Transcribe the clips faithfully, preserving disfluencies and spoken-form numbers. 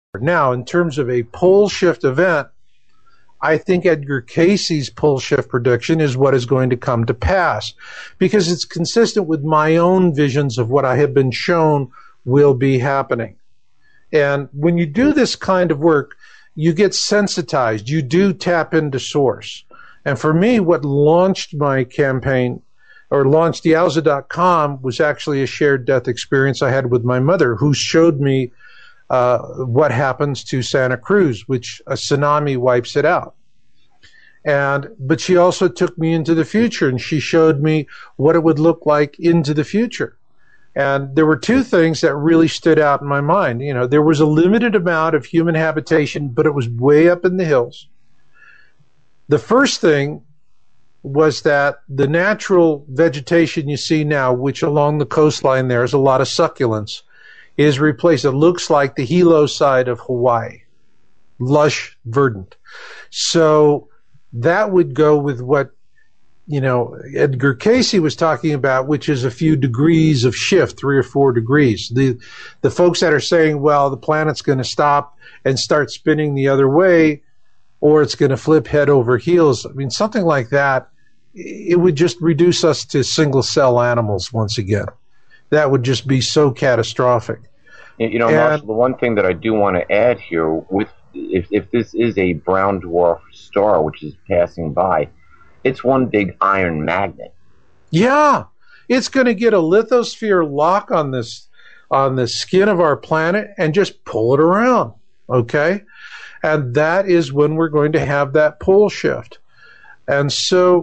Now, in terms of a pole shift event, I think Edgar Cayce's pole shift prediction is what is going to come to pass because it's consistent with my own visions of what I have been shown will be happening. And when you do this kind of work, you get sensitized. You do tap into source. And for me, what launched my campaign or launched Yowza dot com was actually a shared death experience I had with my mother, who showed me uh, what happens to Santa Cruz, which a tsunami wipes it out. And but she also took me into the future, and she showed me what it would look like into the future. And there were two things that really stood out in my mind. You know, there was a limited amount of human habitation, but it was way up in the hills. The first thing was that the natural vegetation you see now, which along the coastline there is a lot of succulents, is replaced. It looks like the Hilo side of Hawaii, lush, verdant. So that would go with what, you know, Edgar Cayce was talking about, which is a few degrees of shift, three or four degrees. The the folks that are saying, well, the planet's going to stop and start spinning the other way, or it's going to flip head over heels. I mean, something like that, it would just reduce us to single-cell animals once again. That would just be so catastrophic. You know, and, Marshall, the one thing that I do want to add here, with if, if this is a brown dwarf star which is passing by, it's one big iron magnet. Yeah, it's going to get a lithosphere lock on this on the skin of our planet and just pull it around, okay? And that is when we're going to have that pole shift. And so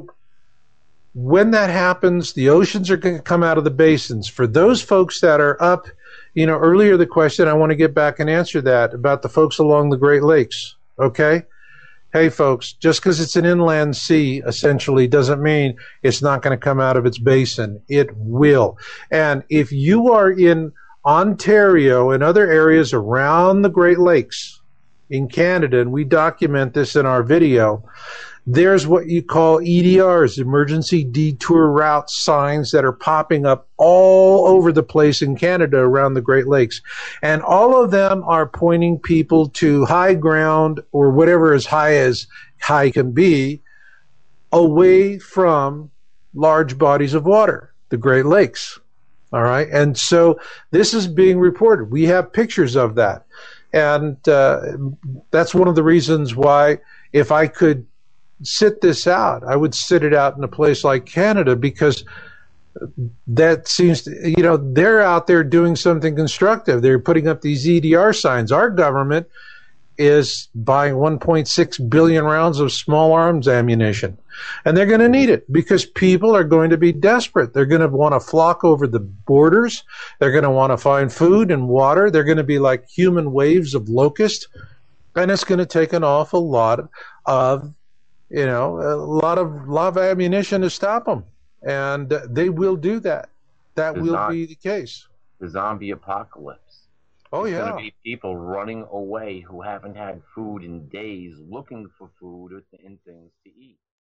when that happens, the oceans are going to come out of the basins. For those folks that are up, you know, earlier the question, I want to get back and answer that about the folks along the Great Lakes, okay? Hey, folks, just because it's an inland sea, essentially, doesn't mean it's not going to come out of its basin. It will. And if you are in Ontario and other areas around the Great Lakes in Canada, and we document this in our video, there's what you call E D Rs, emergency detour route signs, that are popping up all over the place in Canada around the Great Lakes. And all of them are pointing people to high ground, or whatever as high as high can be, away from large bodies of water, the Great Lakes. All right. And so this is being reported. We have pictures of that. And uh, that's one of the reasons why, if I could sit this out, I would sit it out in a place like Canada, because that seems to, you know, they're out there doing something constructive. They're putting up these E D R signs. Our government is buying one point six billion rounds of small arms ammunition, and they're going to need it because people are going to be desperate. They're going to want to flock over the borders. They're going to want to find food and water. They're going to be like human waves of locusts, and it's going to take an awful lot of You know, a lot of, lot of ammunition to stop them. And uh, they will do that. That the will zo- be the case. The zombie apocalypse. Oh, There's yeah. going to be people running away who haven't had food in days, looking for food or th- and things to eat.